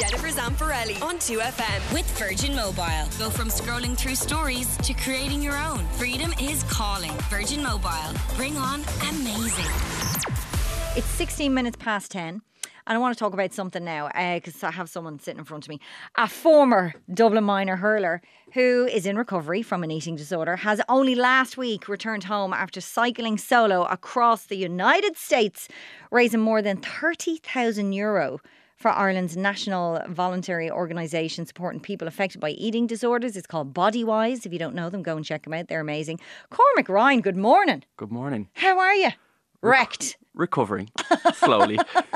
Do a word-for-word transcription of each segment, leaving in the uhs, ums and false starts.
Jennifer Zamparelli on two F M. With Virgin Mobile. Go from scrolling through stories to creating your own. Freedom is calling. Virgin Mobile. Bring on amazing. It's sixteen minutes past ten. And I want to talk about something now because uh, I have someone sitting in front of me. A former Dublin minor hurler who is in recovery from an eating disorder has only last week returned home after cycling solo across the United States, raising more than thirty thousand euro for Ireland's national voluntary organisation supporting people affected by eating disorders. It's called Bodywise. If you don't know them, go and check them out. They're amazing. Cormac Ryan, good morning. Good morning. How are you? Wrecked. Recovering slowly.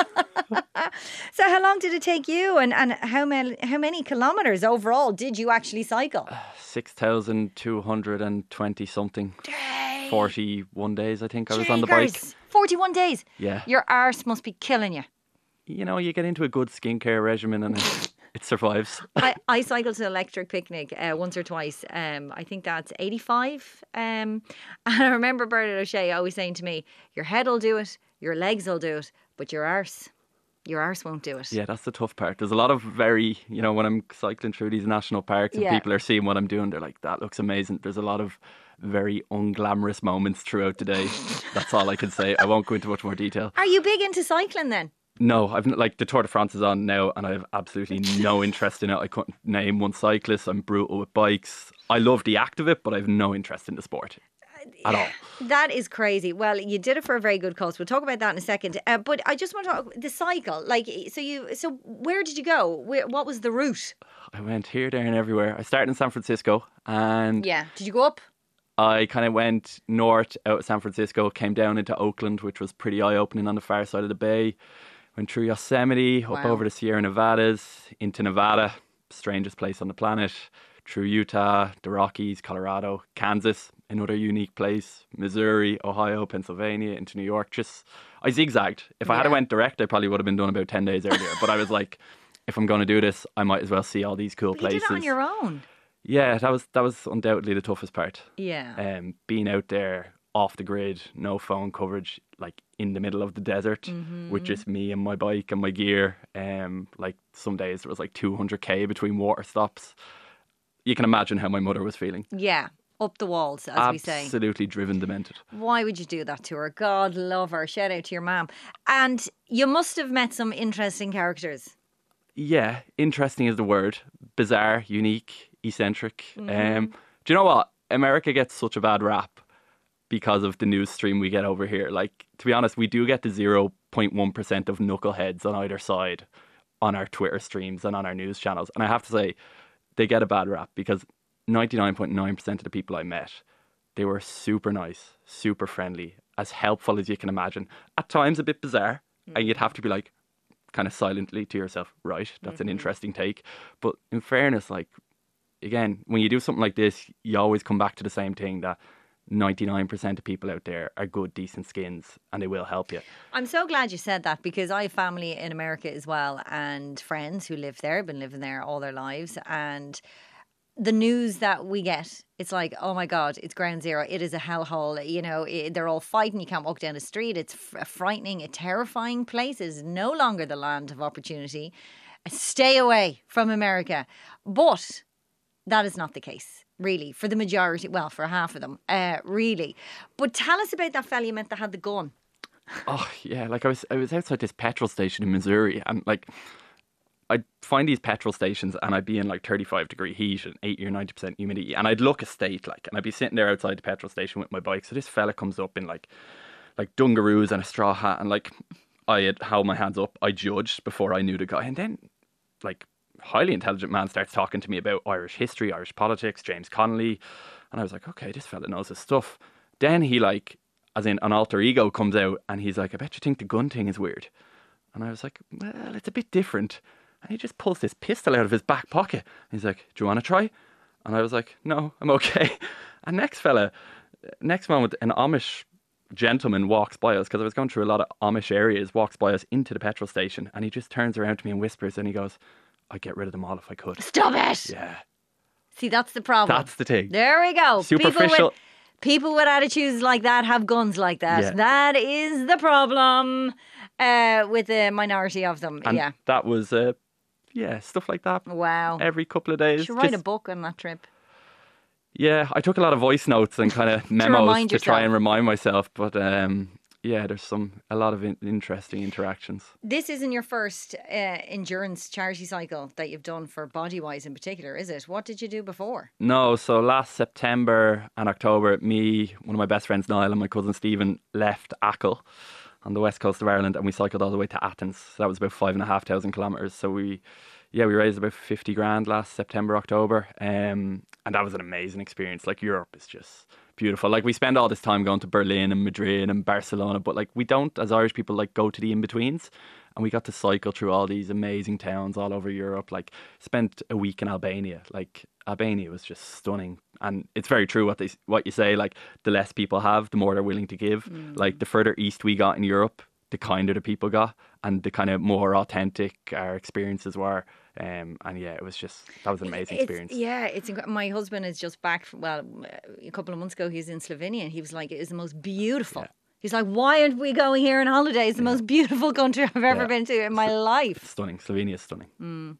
So how long did it take you and, and how many how many kilometres overall did you actually cycle? six thousand two hundred twenty something. Dang. forty-one days I think I was on the bike. forty-one days? Yeah. Your arse must be killing you. You know, you get into a good skincare regimen and it, it survives. I, I cycled to Electric Picnic uh, once or twice. Um, I think that's eighty-five. Um, and I remember Bernard O'Shea always saying to me, your head will do it, your legs will do it, but your arse, your arse won't do it. Yeah, that's the tough part. There's a lot of very, you know, when I'm cycling through these national parks and Yeah. people are seeing what I'm doing, they're like, that looks amazing. There's a lot of very unglamorous moments throughout the day. That's all I can say. I won't go into much more detail. Are you big into cycling then? No, I've like the Tour de France is on now and I have absolutely no interest in it. I couldn't name one cyclist. I'm brutal with bikes. I love the act of it, but I have no interest in the sport at all. That is crazy. Well, you did it for a very good cause. We'll talk about that in a second. Uh, but I just want to talk the cycle. Like, so you, so where did you go? Where, what was the route? I went here, there, and everywhere. I started in San Francisco, and Yeah. Did you go up? I kind of went north out of San Francisco, came down into Oakland, which was pretty eye-opening on the far side of the bay. Went through Yosemite, up Wow. over the Sierra Nevadas, into Nevada, strangest place on the planet, through Utah, the Rockies, Colorado, Kansas, another unique place, Missouri, Ohio, Pennsylvania, into New York. Just, I zigzagged. If I had Yeah. went direct, I probably would have been done about ten days earlier. But I was like, if I'm going to do this, I might as well see all these cool But places. you did it on your own. Yeah, that was that was undoubtedly the toughest part. Yeah. Um, being out there off the grid, no phone coverage, like in the middle of the desert Mm-hmm. with just me and my bike and my gear. Um, like some days there was like two hundred k between water stops. You can imagine how my mother was feeling. Yeah. Up the walls, as we say. Absolutely driven demented. Why would you do that to her? God love her. Shout out to your mum. And you must have met some interesting characters. Yeah, interesting is the word. Bizarre, unique, eccentric. Mm-hmm. Um, do you know what? America gets such a bad rap because of the news stream we get over here. Like, to be honest, we do get the zero point one percent of knuckleheads on either side on our Twitter streams and on our news channels. And I have to say, they get a bad rap because ninety-nine point nine percent of the people I met, they were super nice, super friendly, as helpful as you can imagine. At times a bit bizarre, mm. and you'd have to be like, kind of silently to yourself, right, that's mm-hmm. an interesting take. But in fairness, like, again, when you do something like this, you always come back to the same thing, that ninety-nine percent of people out there are good, decent skins and they will help you. I'm so glad you said that because I have family in America as well and friends who live there, been living there all their lives, and the news that we get, it's like, oh my God, it's ground zero. It is a hellhole. You know, it, they're all fighting. You can't walk down the street. It's a frightening, a terrifying place. It's no longer the land of opportunity. Stay away from America. But that is not the case, really, for the majority. Well, for half of them, uh, really. But tell us about that fella you met that had the gun. Oh, yeah. Like I was, I was outside this petrol station in Missouri and like, I'd find these petrol stations and I'd be in like thirty-five degree heat and eighty or ninety percent humidity and I'd look a state like, and I'd be sitting there outside the petrol station with my bike. So this fella comes up in like, like dungaroos and a straw hat and like I had held my hands up. I judged before I knew the guy. And then like highly intelligent man starts talking to me about Irish history, Irish politics, James Connolly. And I was like, okay, this fella knows his stuff. Then he like, as in an alter ego comes out and he's like, I bet you think the gun thing is weird. And I was like, well, it's a bit different. And he just pulls this pistol out of his back pocket. He's like, do you want to try? And I was like, no, I'm okay. And next fella, next moment, an Amish gentleman walks by us, because I was going through a lot of Amish areas, walks by us into the petrol station. And he just turns around to me and whispers and he goes, I'd get rid of them all if I could. Stop it! Yeah. See, that's the problem. That's the thing. There we go. Superficial. People with, people with attitudes like that have guns like that. Yeah. That is the problem uh, with the minority of them. And yeah. that was... Uh, yeah, stuff like that. Wow. Every couple of days. You should write Just- a book on that trip. Yeah, I took a lot of voice notes and kind of memos remind to try yourself. and remind myself. But um, yeah, there's some a lot of in- interesting interactions. This isn't your first uh, endurance charity cycle that you've done for Bodywise in particular, is it? What did you do before? No, so last September and October, me, one of my best friends, Niall, and my cousin Stephen left Achill on the west coast of Ireland, and we cycled all the way to Athens. So that was about five and a half thousand kilometres. So we, yeah, we raised about fifty grand last September, October, um, and that was an amazing experience. Like, Europe is just beautiful. Like, we spend all this time going to Berlin and Madrid and Barcelona, but like, we don't, as Irish people, like go to the in-betweens. And we got to cycle through all these amazing towns all over Europe. Like, spent a week in Albania. Like, Albania was just stunning. And it's very true what they what you say. Like, the less people have, the more they're willing to give. Mm. Like, the further east we got in Europe, the kinder the people got, and the kind of more authentic our experiences were. Um, and yeah, it was just, that was an amazing It's- experience. Yeah, it's inc- my husband is just back. From, well, a couple of months ago, he was in Slovenia, and he was like, "It is the most beautiful." Yeah. He's like, "Why aren't we going here on holiday? It's the most beautiful country I've ever Yeah. been to in my life." Stunning. Slovenia is stunning.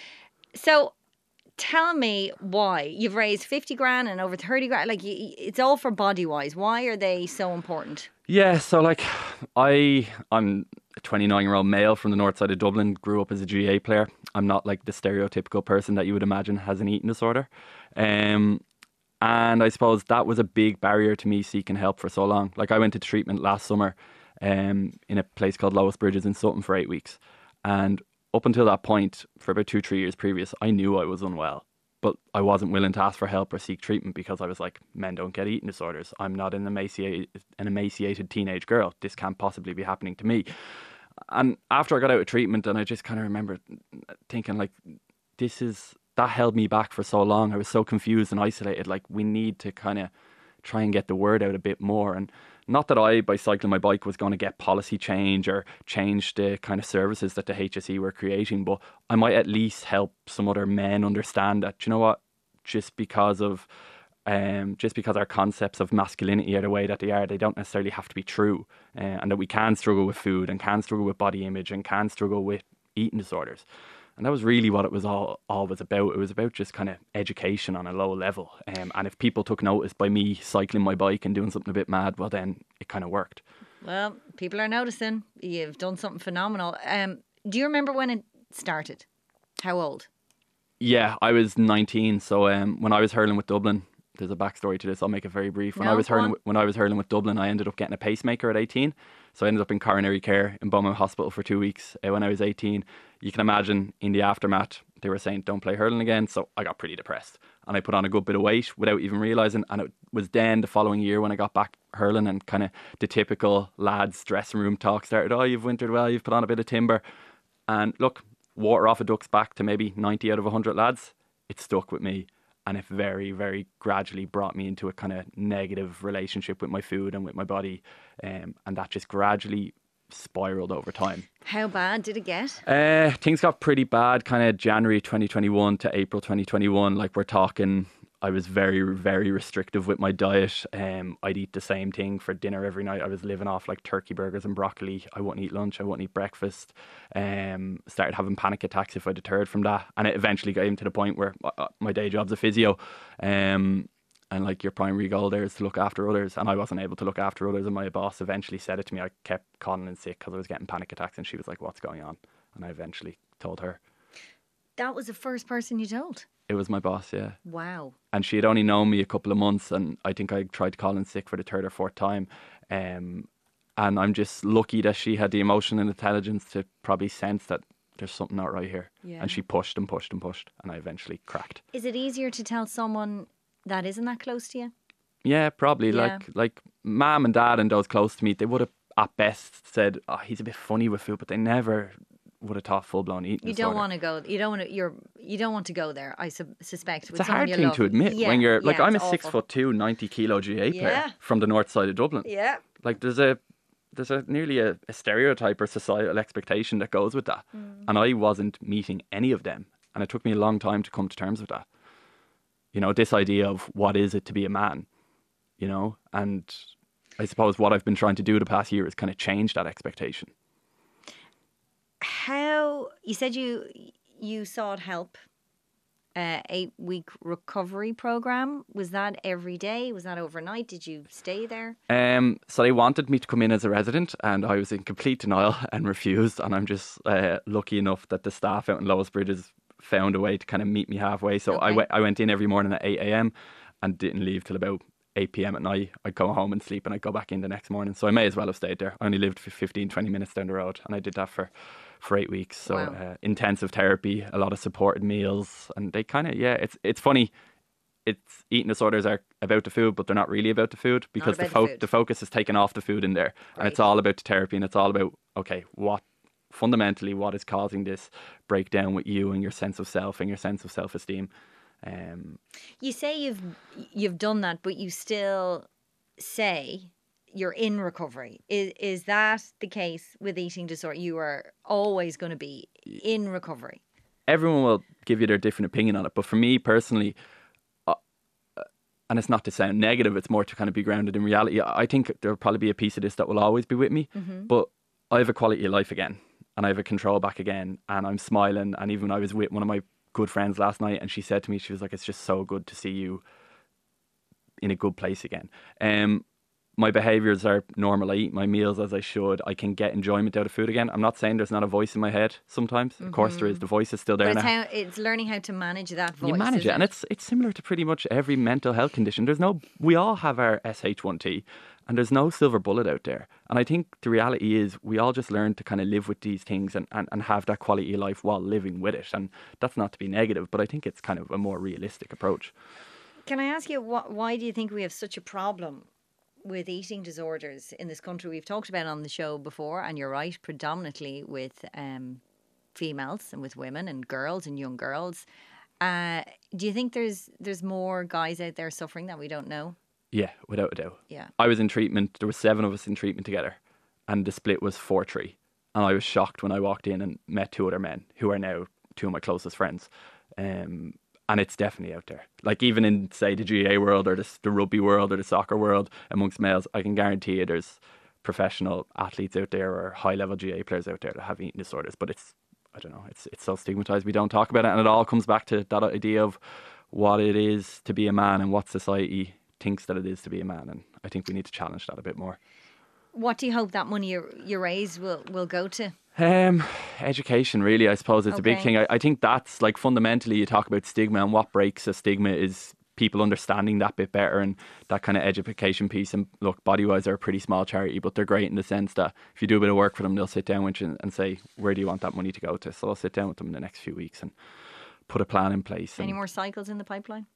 So, tell me why you've raised fifty grand and over thirty grand. Like, y- y- it's all for Bodywise. Why are they so important? Yeah, so like I, I'm a twenty-nine-year-old male from the north side of Dublin, grew up as a G A A player. I'm not like the stereotypical person that you would imagine has an eating disorder. Um, and I suppose that was a big barrier to me seeking help for so long. Like, I went to treatment last summer um, in a place called Lois Bridges in Sutton for eight weeks. And up until that point, for about two, three years previous, I knew I was unwell. But I wasn't willing to ask for help or seek treatment because I was like, men don't get eating disorders. I'm not an emaciated, an emaciated teenage girl. This can't possibly be happening to me. And after I got out of treatment, and I just kind of remember thinking, like, this is, that held me back for so long. I was so confused and isolated. Like, we need to kind of try and get the word out a bit more. And not that I, by cycling my bike, was going to get policy change or change the kind of services that the H S E were creating, but I might at least help some other men understand that, do you know what, just because of um, just because our concepts of masculinity are the way that they are, they don't necessarily have to be true, uh, and that we can struggle with food and can struggle with body image and can struggle with eating disorders. And that was really what it was all always about. It was about just kind of education on a low level. Um, and if people took notice by me cycling my bike and doing something a bit mad, well, then it kind of worked. Well, people are noticing. You've done something phenomenal. Um, do you remember when it started? How old? Yeah, I was nineteen. So um, when I was hurling with Dublin, there's a backstory to this. I'll make it very brief. When No, I was go hurling, on. with- when I was hurling with Dublin, I ended up getting a pacemaker at eighteen. So I ended up in coronary care in Beaumont Hospital for two weeks uh, when I was eighteen. You can imagine in the aftermath, they were saying, don't play hurling again. So I got pretty depressed. And I put on a good bit of weight without even realising. And it was then the following year when I got back hurling and kind of the typical lads dressing room talk started. Oh, you've wintered well, you've put on a bit of timber. And look, water off a duck's back to maybe ninety out of one hundred lads. It stuck with me. And it very, very gradually brought me into a kind of negative relationship with my food and with my body. Um, and that just gradually spiraled over time. How bad did it get? Uh, things got pretty bad kind of January twenty twenty-one to April twenty twenty-one. Like, we're talking, I was very, very restrictive with my diet. Um, I'd eat the same thing for dinner every night. I was living off like turkey burgers and broccoli. I wouldn't eat lunch. I wouldn't eat breakfast. Um, started having panic attacks if I deterred from that. And it eventually got even to the point where uh, my day job's a physio. Um, and like, your primary goal there is to look after others. And I wasn't able to look after others. And my boss eventually said it to me. I kept calling in sick because I was getting panic attacks. And she was like, what's going on? And I eventually told her. That was the first person you told. It was my boss, yeah. Wow. And she had only known me a couple of months, and I think I tried to call in sick for the third or fourth time. Um, and I'm just lucky that she had the emotion and intelligence to probably sense that there's something not right here. Yeah. And she pushed and pushed and pushed, and I eventually cracked. Is it easier to tell someone that isn't that close to you? Yeah, probably. Yeah. Like, like mom and dad and those close to me, they would have at best said, "Oh, he's a bit funny with food," but they never would have taught full blown eating You disorder. don't want to go. You don't want to. You're. You don't want to go there. I su- suspect. With It's a someone hard you thing love. to admit Yeah, when you're like, yeah, I'm a it's six awful. foot two, ninety kilo G A player Yeah. from the north side of Dublin. Yeah. Like, there's a there's a nearly a, a stereotype or societal expectation that goes with that, Mm. and I wasn't meeting any of them, and it took me a long time to come to terms with that. You know, this idea of what is it to be a man, you know, and I suppose what I've been trying to do the past year is kind of change that expectation. How you said you you sought help. Uh, eight week recovery program. Was that every day? Was that overnight? Did you stay there? Um, so they wanted me to come in as a resident, and I was in complete denial and refused. And I'm just uh, lucky enough that the staff out in Lois Bridges found a way to kind of meet me halfway. So Okay. I, w- I went in every morning at eight a.m. and didn't leave till about eight p.m. at night. I'd go home and sleep, and I'd go back in the next morning. So I may as well have stayed there. I only lived for fifteen, twenty minutes down the road, and I did that for for eight weeks. So Wow. uh, intensive therapy, a lot of supported meals, and they kind of, yeah, it's it's funny. It's eating disorders are about the food, but they're not really about the food because the, about the fo- food. the focus is taken off the food in there, and it's Right. all about the therapy, and it's all about, okay, what fundamentally what is causing this breakdown with you and your sense of self and your sense of self-esteem. Um, You say you've you've done that, but you still say you're in recovery. Is is that the case with eating disorder? You are always going to be in recovery. everyone will give you their different opinion on it, but for me personally, uh, uh, and it's not to sound negative, it's more to kind of be grounded in reality. I think there'll probably be a piece of this that will always be with me, but I have a quality of life again, and I have a control back again, and I'm smiling. And even I was with one of my good friends last night, and she said to me, she was like, it's just so good to see you in a good place again. Um, my behaviours are normal. I eat my meals as I should. I can get enjoyment out of food again. I'm not saying there's not a voice in my head sometimes. Of course there is. The voice is still there. But it's now. how it's learning how to manage that voice. You manage isn't it, and it's it's similar to pretty much every mental health condition. There's no, we all have our S H one T, and there's no silver bullet out there. And I think the reality is we all just learn to kind of live with these things and, and, and have that quality of life while living with it. And that's not to be negative, but I think it's kind of a more realistic approach. Can I ask you, what, why do you think we have such a problem with eating disorders in this country? We've talked about it on the show before, and you're right, predominantly with um, females and with women and girls and young girls. Uh, do you think there's there's more guys out there suffering that we don't know? Yeah, without a doubt. Yeah. I was in treatment. There were seven of us in treatment together, and the split was four three. And I was shocked when I walked in and met two other men who are now two of my closest friends. Um, and it's definitely out there. Like even in, say, the G A A world or the, the rugby world or the soccer world amongst males, I can guarantee you there's professional athletes out there or high-level G A A players out there that have eating disorders. But it's, I don't know, it's it's so stigmatised. We don't talk about it. And it all comes back to that idea of what it is to be a man and what society thinks that it is to be a man. And I think we need to challenge that a bit more. What do you hope that money you, you raise will, will go to? Um, education, really, I suppose it's a big Okay. thing. I, I think that's like fundamentally you talk about stigma, and what breaks a stigma is people understanding that bit better and that kind of education piece. And look, Bodywise are a pretty small charity, but they're great in the sense that if you do a bit of work for them, they'll sit down with you and, and say, where do you want that money to go to? So I'll sit down with them in the next few weeks and put a plan in place. Any And more cycles in the pipeline?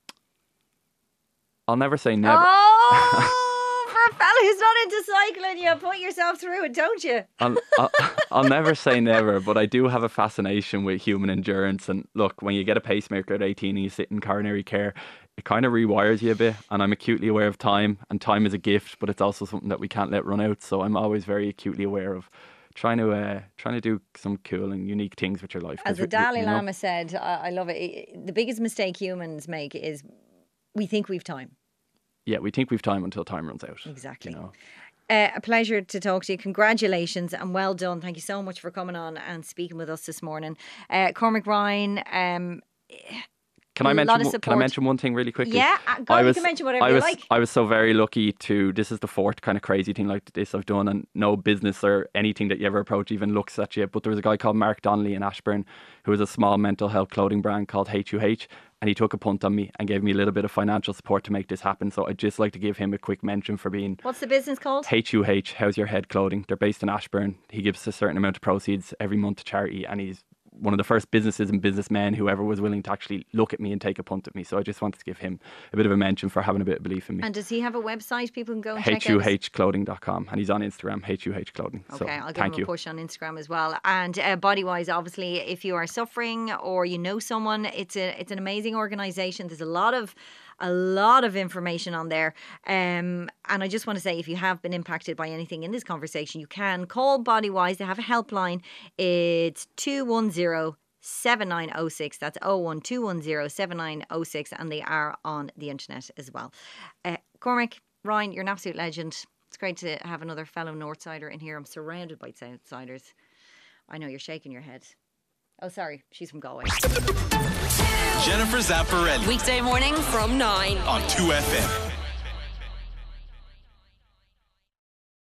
I'll never say never. Oh, for a fella who's not into cycling, you put yourself through it, don't you? I'll, I'll, I'll never say never, but I do have a fascination with human endurance. And look, when you get a pacemaker at eighteen and you sit in coronary care, it kind of rewires you a bit. And I'm acutely aware of time, and time is a gift, but it's also something that we can't let run out. So I'm always very acutely aware of trying to uh, trying to do some cool and unique things with your life. As 'Cause the we- we- Dalai you know, Lama said, I, I love it. The biggest mistake humans make is we think we've time. yeah, we think we've time until time runs out. Exactly. You know? Uh, a pleasure to talk to you. Congratulations and well done. Thank you so much for coming on and speaking with us this morning. Uh, Cormac Ryan, um, Can I A lot mention of one- can I support. mention one thing really quickly? Yeah, uh, go, you can mention whatever I you was, like. I was so very lucky to, this is the fourth kind of crazy thing like this I've done, and no business or anything that you ever approach even looks at you. But there was a guy called Mark Donnelly in Ashburn who has a small mental health clothing brand called H U H, and he took a punt on me and gave me a little bit of financial support to make this happen. So I'd just like to give him a quick mention for being What's the business called? H U H, How's Your Head Clothing. They're based in Ashburn. He gives a certain amount of proceeds every month to charity, and he's one of the first businesses and businessmen who ever was willing to actually look at me and take a punt at me. So I just wanted to give him a bit of a mention for having a bit of belief in me. And does he have a website people can go and check H U out? H clothing dot com, and he's on Instagram, H U H Clothing. Okay, so, I'll give thank him you. a push on Instagram as well. And uh, Bodywise, obviously, if you are suffering or you know someone, it's a it's an amazing organisation. There's a lot of a lot of information on there. Um, and I just want to say, if you have been impacted by anything in this conversation, you can call Bodywise. They have a helpline. It's two one zero seven nine zero six. That's oh one two one zero seven nine zero six, and they are on the internet as well. Uh, Cormac, Ryan, you're an absolute legend. It's great to have another fellow Northsider in here. I'm surrounded by Southsiders. I know you're shaking your head. Oh, sorry, she's from Galway. Jennifer Zamparelli Weekday morning from nine on two F M.